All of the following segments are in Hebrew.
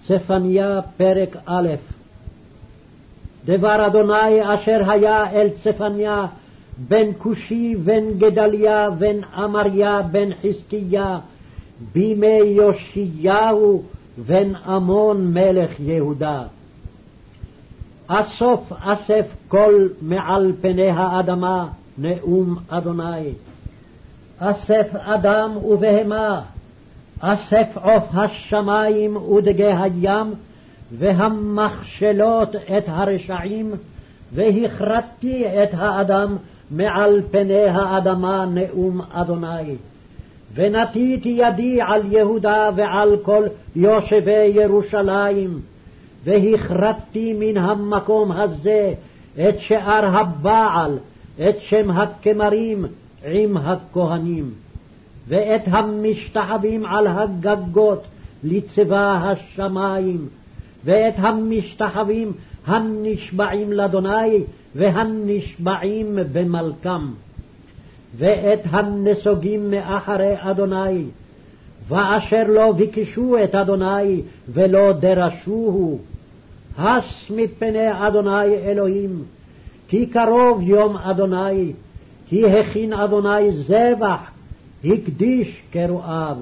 צפניה פרק א'. דבר אדוני אשר היה אל צפניה בן כושי בן גדליה בן אמריה בן חזקיה בימי יאשיהו בן עמון מלך יהודה. אסוף אסף כל מעל פני האדמה נאום אדוני. אסף אדם ובהמה, אסף עוף השמים ודגי הים, והמכשלות את הרשעים, והכרתתי את האדם מעל פני האדמה נאום אדוני. ונטיתי ידי על יהודה ועל כל יושבי ירושלים, והכרתתי מן המקום הזה את שאר הבעל, את שם הכמרים עם הכהנים, ואת המשתחווים על הגגות לצבא השמים, ואת המשתחווים הנשבעים לאדוני והנשבעים במלכם, ואת הנסוגים מאחרי אדוני, ואשר לא ביקשו את אדוני ולא דרשוהו. הס מפני אדוני אלוהים, כי קרוב יום אדוני, כי הכין אדוני זבח, הקדיש קרואיו.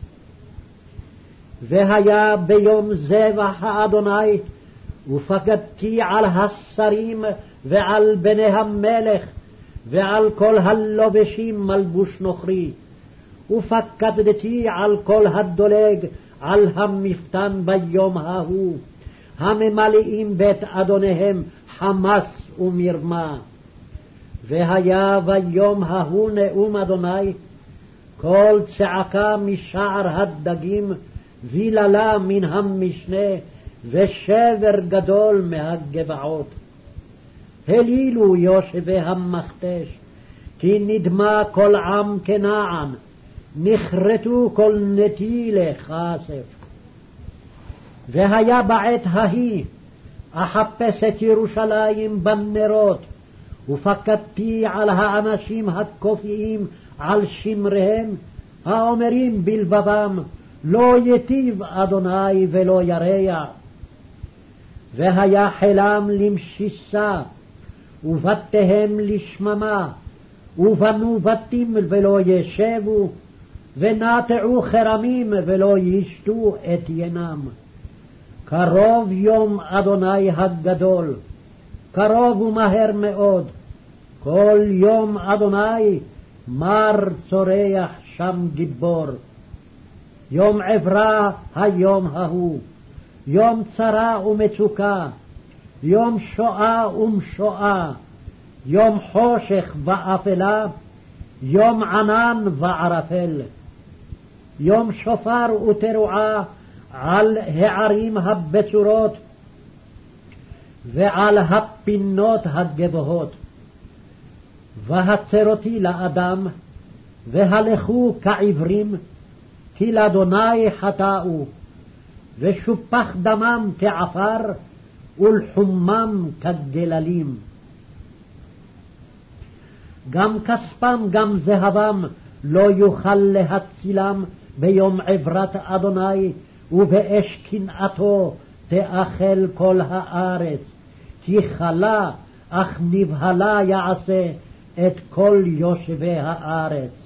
והיה ביום זבח האדוני, ופקדתי על השרים ועל בני המלך, ועל כל הלובשים מלבוש נוכרי, ופקדתי על כל הדולג על המפתן ביום ההוא, הממלאים בית אדוניהם חמס ומרמה. והיה ביום ההוא נאום אדוני, כל צעקה משער הדגים, ויללה מן המשנה, ושבר גדול מהגבעות. הלילו יושבי המכתש, כי נדמה כל עם כנען, נכרתו כל נטילי כסף. והיה בעת ההיא, אחפש את ירושלים בנרות, ופקדתי על האנשים הכופיים על שמריהם, האומרים בלבבם, לא יטיב אדוני ולא ירע. והיה חילם למשיסה, ובתיהם לשממה, ובנו בתים ולא ישבו, ונטעו חרמים ולא ישתו את ינם. קרוב יום אדוני הגדול, קרוב ומהר מאוד, כל יום אדוני מר צורח שם גיבור. יום עברה היום ההוא, יום צרה ומצוקה, יום שואה ומשואה, יום חושך ואפלה, יום ענן וערפל, יום שופר ותרועה על הערים הבצורות ועל הפינות הגבוהות. והצרותי לאדם, והלכו כעברים, כי לאדוני חטאו, ושופח דמם כעפר, ולחומם כגללים. גם כספם גם זהבם לא יוכל להצילם ביום עברת אדוני, ובאש קנאתו תאכל כל הארץ, כי חלה אך נבהלה יעשה את כל יושבי הארץ.